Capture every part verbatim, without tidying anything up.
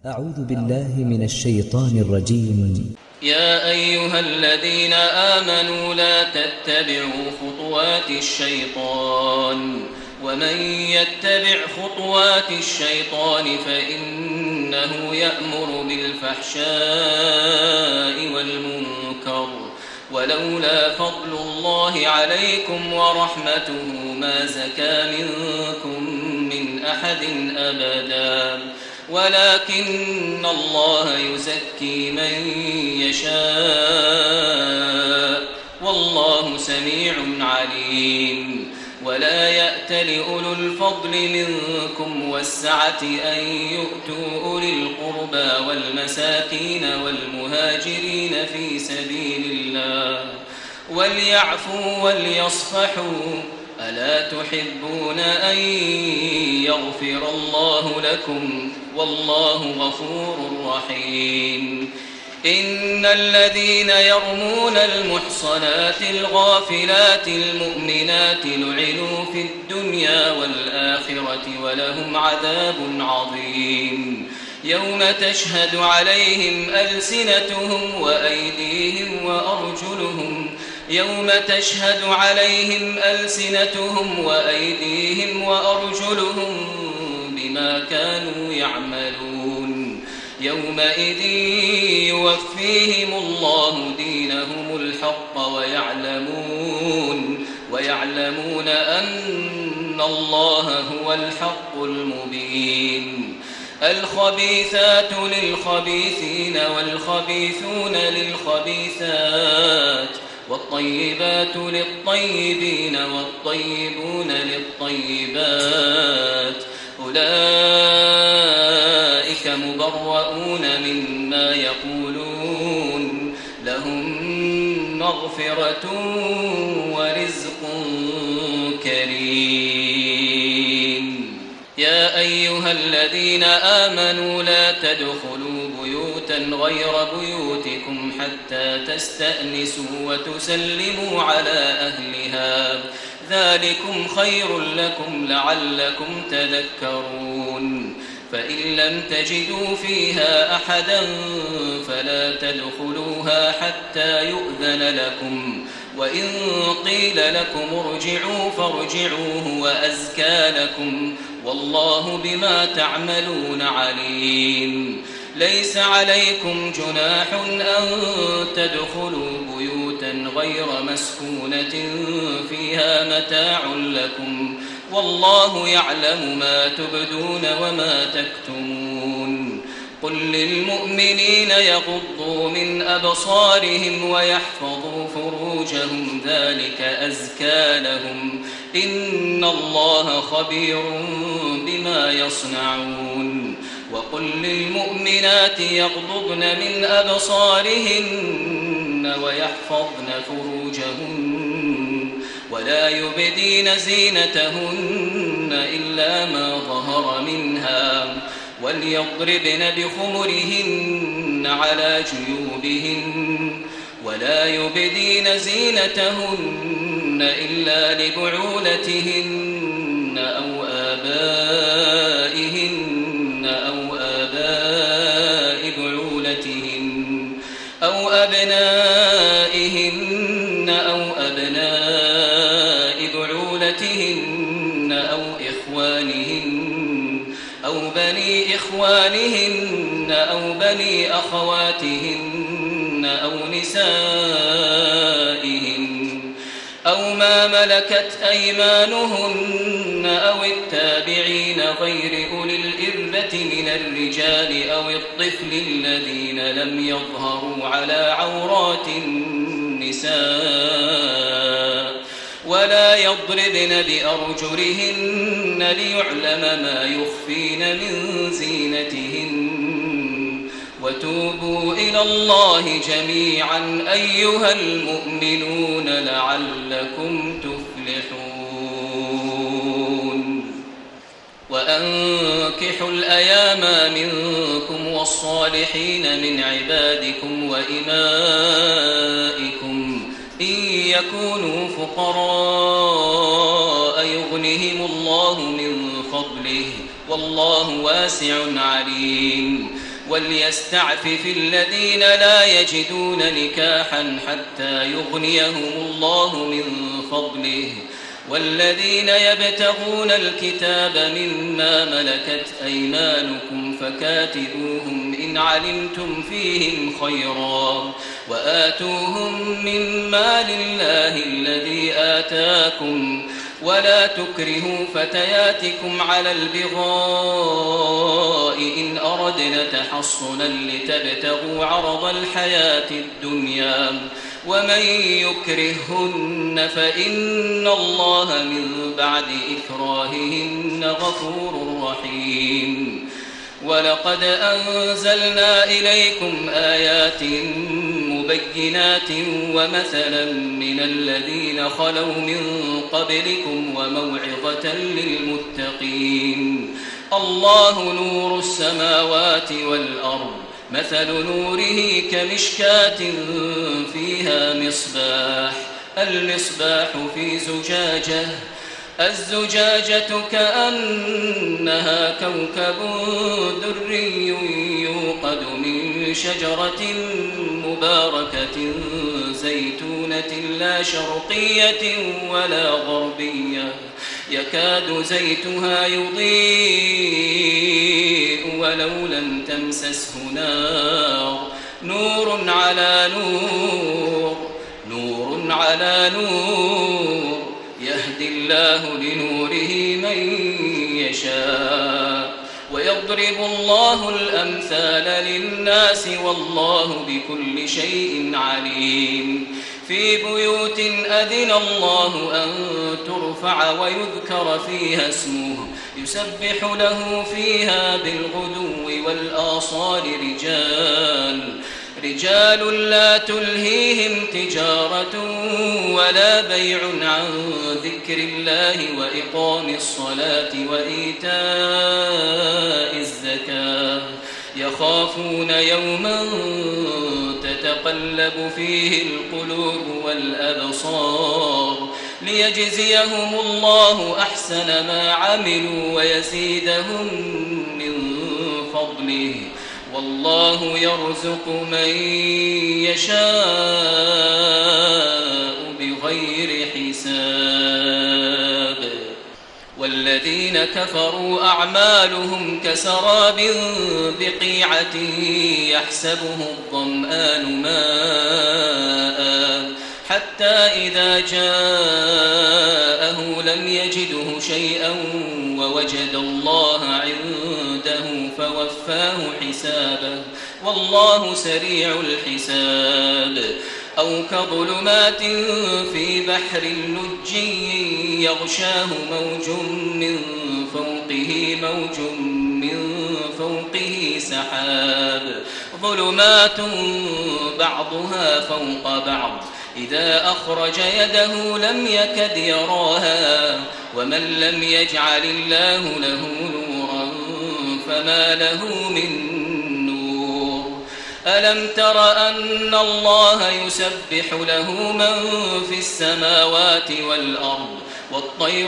أعوذ بالله من الشيطان الرجيم. يا أيها الذين آمنوا لا تتبعوا خطوات الشيطان ومن يتبع خطوات الشيطان فإنه يأمر بالفحشاء والمنكر ولولا فضل الله عليكم ورحمته ما زكى منكم من أحد أبدا ولكن الله يزكي من يشاء والله سميع عليم. ولا يأت لأولو الفضل منكم والسعة أن يؤتوا أولي القربى والمساكين والمهاجرين في سبيل الله وليعفوا وليصفحوا ألا تحبون أن يغفر الله لكم والله غفور رحيم. إن الذين يرمون المحصنات الغافلات المؤمنات لعنوا في الدنيا والآخرة ولهم عذاب عظيم يوم تشهد عليهم ألسنتهم وأيديهم وأرجلهم يوم تشهد عليهم ألسنتهم وأيديهم وأرجلهم بما كانوا يعملون يومئذ يوفيهم الله دينهم الحق ويعلمون ويعلمون أن الله هو الحق المبين. الخبيثات للخبيثين والخبيثون للخبيثات والطيبات للطيبين والطيبون للطيبات أولئك مبرؤون مما يقولون لهم مغفرة ورزق كريم. يا أيها الذين آمنوا لا تدخلوا بيوتا غير بيوتكم حتى تستأنسوا وتسلموا على أهلها ذلكم خير لكم لعلكم تذكرون. فإن لم تجدوا فيها أحدا فلا تدخلوها حتى يؤذن لكم وإن قيل لكم ارجعوا فارجعوا هو أزكى لكم والله بما تعملون عليم. ليس عليكم جناح أن تدخلوا بيوتا غير مسكونة فيها متاع لكم والله يعلم ما تبدون وما تكتمون. قل للمؤمنين يغضوا من أبصارهم ويحفظوا فروجهم ذلك أزكى لهم إن الله خبير بما يصنعون. وقل للمؤمنات يغضضن من أبصارهن ويحفظن فروجهن ولا يبدين زينتهن إلا ما ظهر منها وليضربن بخمرهن على جيوبهن ولا يبدين زينتهن إلا لبعولتهن أو آبائهن أو آباء بعولتهن أو أبنائهن أو أبناء بعولتهن أو إخوانهن أو بني إخوانهن أو بني أخواتهن أو نسائهن أو ما ملكت أيمانهن أو التابعين غير أولي الإربة من الرجال أو الطفل الذين لم يظهروا على عورات النساء ولا يضربن بأرجلهن ليعلم ما يخفين من زينتهن. وتوبوا إلى الله جميعا أيها المؤمنون لعلكم تفلحون. وأنكحوا الأيام منكم والصالحين من عبادكم وإمائكم إن يكونوا فقراء يغنهم الله من فضله والله واسع عليم. وليستعفف الذين لا يجدون نكاحا حتى يغنيهم الله من فضله والذين يبتغون الكتاب مما ملكت أيمانكم فكاتبوهم إن علمتم فيهم خيرا وآتوهم من مال الله الذي آتاكم ولا تكرهوا فتياتكم على البغاء إن أردنا تحصنا لتبتغوا عرض الحياة الدنيا ومن يكرههن فإن الله من بعد إكراههن غفور رحيم. ولقد أنزلنا إليكم آيات مبينات ومثلا من الذين خلوا من قبلكم وموعظة للمتقين. الله نور السماوات والأرض مثل نوره كمشكاة فيها مصباح المصباح في زجاجة الزجاجة كأنها كوكب دري يوقد من شجرة مباركة زيتونة لا شرقية ولا غربية يكاد زيتها يضيء ولو لم تمسسه نار نور على نور نور على نور يهدي الله لنوره من يشاء ويضرب الله الأمثال للناس والله بكل شيء عليم. في بيوت أذن الله أن ترفع ويذكر فيها اسمه يسبح له فيها بالغدو والآصال رجال رجال لا تلهيهم تجارة ولا بيع عن ذكر الله وإقام الصلاة وإيتاء الزكاة يخافون يوما تتقلب فيه القلوب والأبصار ليجزيهم الله أحسن ما عملوا ويزيدهم من فضله والله يرزق من يشاء بغير حساب. والذين كفروا أعمالهم كسراب بقيعة يحسبه الظمآن ماء حتى إذا جاءه لم يجده شيئا ووجد الله عنده فوفاه حسابه والله سريع الحساب. أو كظلمات في بحر لجي يغشاه موج من فوقه موج من فوقه سحاب ظلمات بعضها فوق بعض إذا أخرج يده لم يكد يراها ومن لم يجعل الله له نورا فما له من نور. ألم تر أن الله يسبح له من في السماوات والأرض والطير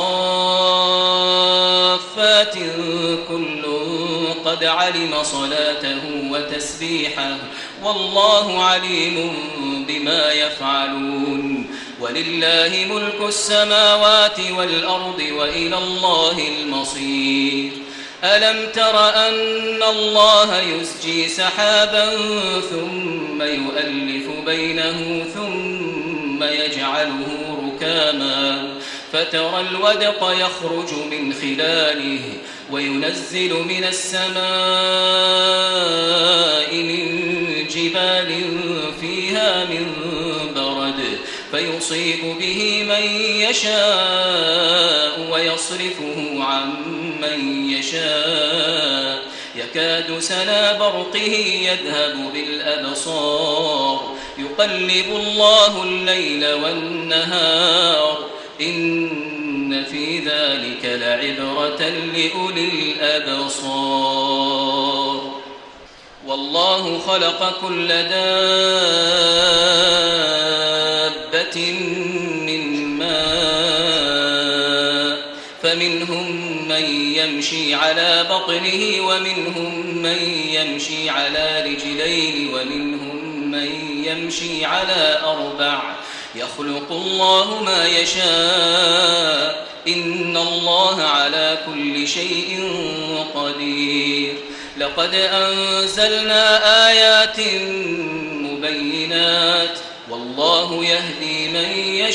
صافات كل قد علم صلاته وتسبيحه والله عليم بما يفعلون. ولله ملك السماوات والأرض وإلى الله المصير. ألم تر أن الله يسجي سحابا ثم يؤلف بينه ثم يجعله ركاما فترى الودق يخرج من خلاله وينزل من السماء من جبال فيها من برد فيصيب به من يشاء ويصرفه عن من يشاء يكاد سنا برقه يذهب بالأبصار يقلب الله الليل والنهار إن في ذلك لعبرة لأولي الأبصار. والله خلق كل دابة من ماء فمنهم من من يمشي على بطنه ومنهم من يمشي على رجلين ومنهم من يمشي على أربع يخلق الله ما يشاء إن الله على كل شيء قدير لقد أنزلنا آيات مبينات والله يهدي من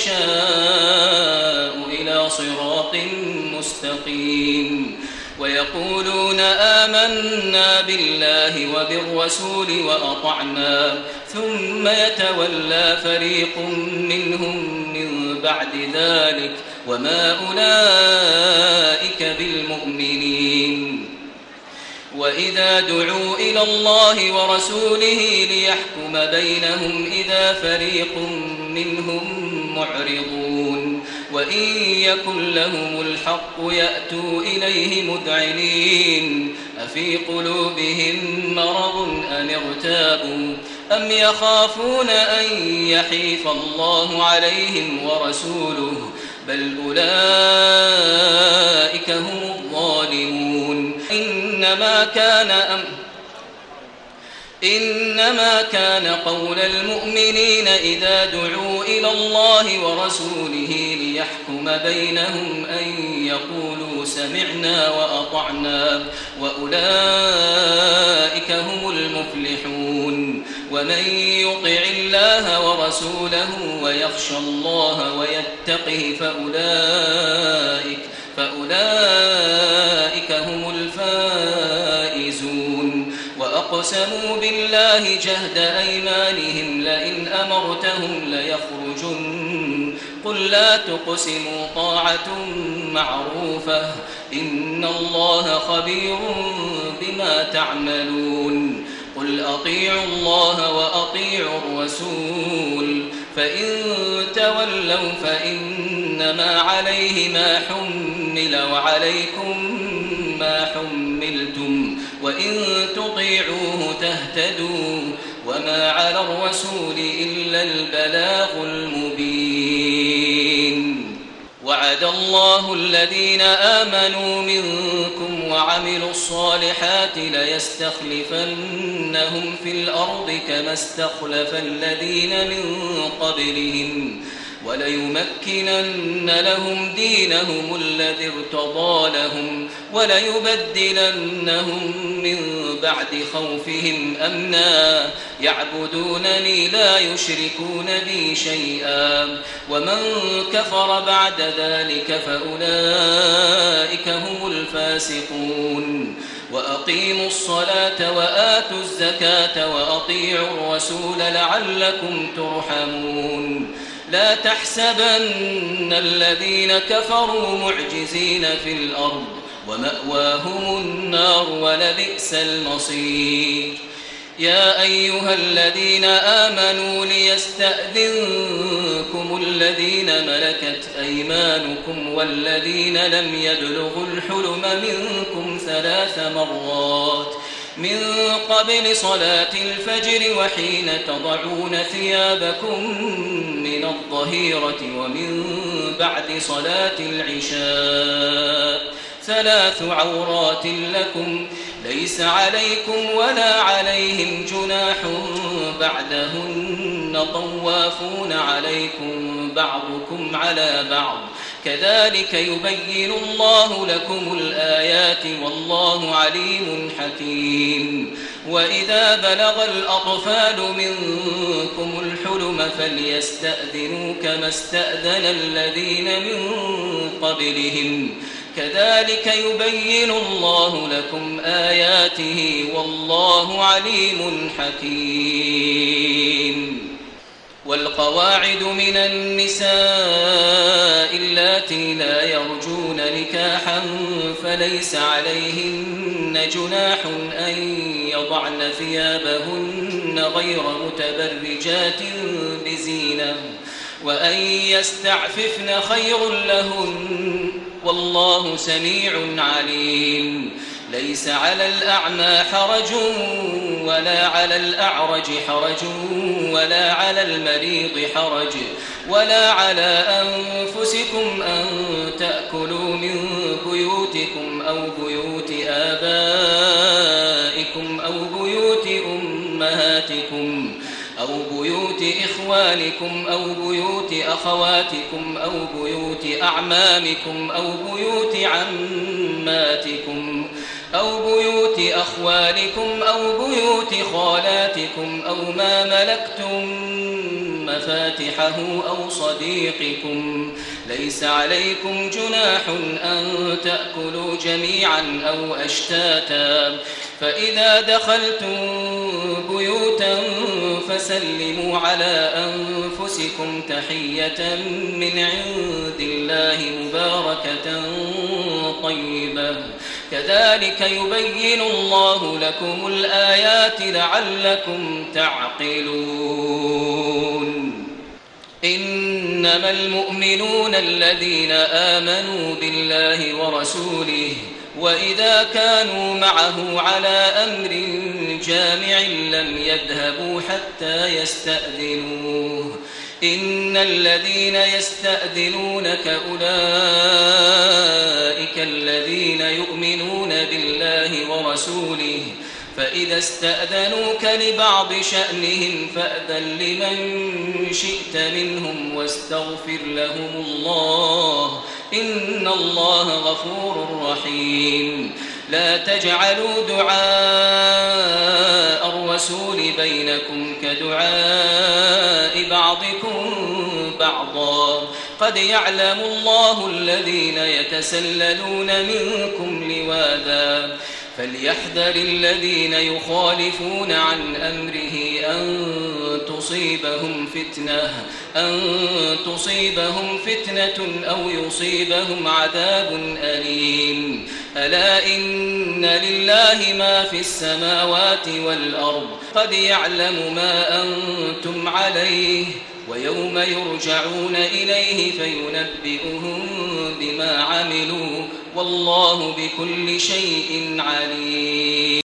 يشاء إلى صراط مستقيم ويقولون آمنا بالله وبالرسول وأطعنا ثم يتولى فريق منهم من بعد ذلك وما أولئك بالمؤمنين وإذا دعوا إلى الله ورسوله ليحكم بينهم إذا فريق منهم معرضون وإن يكن لهم الحق يأتوا إليه مذعنين أفي قلوبهم مرض أم ارتابوا أم يخافون أن يحيف الله عليهم ورسوله بل أولئك هم الظالمون إنما كان أم إنما كان قول المؤمنين إذا دعوا إلى الله ورسوله ليحكم بينهم أن يقولوا سمعنا وأطعنا وأولئك هم المفلحون ومن يطع الله ورسوله ويخشى الله ويتقه فأولئك فأولئك هم الفائزون وأقسموا بالله جهد أيمانهم لئن أمرتهم ليخرجن قل لا تقسموا طاعة معروفة إن الله خبير بما تعملون قل أطيعوا الله وأطيعوا الرسول فإن تولوا فإنما عليه ما حمل وعليكم ما حملتم وإن تطيعوه تهتدوا وما على الرسول إلا البلاغ المبين وعد الله الذين آمنوا منكم وعملوا الصالحات ليستخلفنهم في الأرض كما استخلف الذين من قبلهم وليمكنن لهم دينهم الذي ارتضى لهم وليبدلنهم من بعد خوفهم أمنا يعبدونني لا يشركون بي شيئا ومن كفر بعد ذلك فأولئك هم الفاسقون وأقيموا الصلاة وآتوا الزكاة وأطيعوا الرسول لعلكم ترحمون لا تحسبن الذين كفروا معجزين في الأرض ومأواهم النار ولبئس المصير يا أيها الذين آمنوا ليستأذنكم الذين ملكت أيمانكم والذين لم يبلغوا الحلم منكم ثلاث مرات من قبل صلاة الفجر وحين تضعون ثيابكم من الظهيرة ومن بعد صلاة العشاء ثلاث عورات لكم ليس عليكم ولا عليهم جناح بعدهن طوافون عليكم بعضكم على بعض كذلك يبين الله لكم الآيات والله عليم حكيم وإذا بلغ الأطفال منكم الحلم فليستأذنوا كما استأذن الذين من قبلهم كذلك يبين الله لكم آياته والله عليم حكيم والقواعد من النساء اللاتي لا يرجون نكاحا فليس عليهن جناح أن يضعن ثيابهن غير متبرجات بزينة وأن يستعففن خير لهن والله سميع عليم ليس على الأعمى حرج ولا على الأعرج حرج ولا على المريض حرج ولا على أنفسكم أن تأكلوا من بيوتكم بيوت أمهاتكم أو بيوت إخوانكم أو بيوت أخواتكم أو بيوت أعمامكم أو بيوت عماتكم أو بيوت أخوالكم أو بيوت خالاتكم أو ما ملكتم مفاتحه أو صديقكم. ليس عليكم جناح أن تأكلوا جميعا أو أشتاتا، فإذا دخلتم بيوتا فسلموا على أنفسكم تحية من عند الله مباركة طيبة، كذلك يبين الله لكم الآيات لعلكم تعقلون. إنما المؤمنون الذين آمنوا بالله ورسوله وإذا كانوا معه على أمر جامع لم يذهبوا حتى يستأذنوه. إن الذين يستأذنونك أولئك الذين يؤمنون بالله ورسوله، فإذا استأذنوك لبعض شأنهم فأذن لمن شئت منهم واستغفر لهم الله، إن الله غفور رحيم. لا تجعلوا دعاء الرسول بينكم كدعاء بعضكم بعضا، قد يعلم الله الذين يتسللون منكم لواذا، فليحذر الذين يخالفون عن أمره أن تصيبهم فتنة أن تصيبهم فتنة أو يصيبهم عذاب أليم. ألا إن لله ما في السماوات والأرض، قد يعلم ما أنتم عليه، ويوم يرجعون إليه فينبئهم بما عملوا، والله بكل شيء عليم.